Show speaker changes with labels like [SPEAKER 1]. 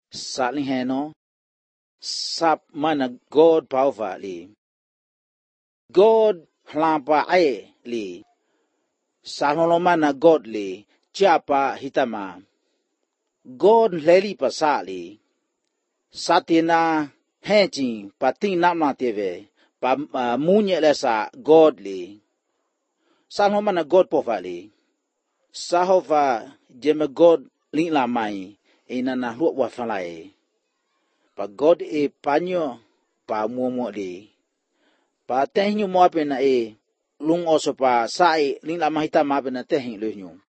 [SPEAKER 1] saling heno sap mana God pauva li God hlampa ai li salolo mana God li siapa hitama God leli pasali satina hejing pating nama teve pa munye lesa God li salolo mana God povali sahova jeme God ling lamai ina na luat wa falai pa God panyo pa mumo li pa tehnyu mo pena lung oso pa sai ling lamai ta ma pena tehing lu nyu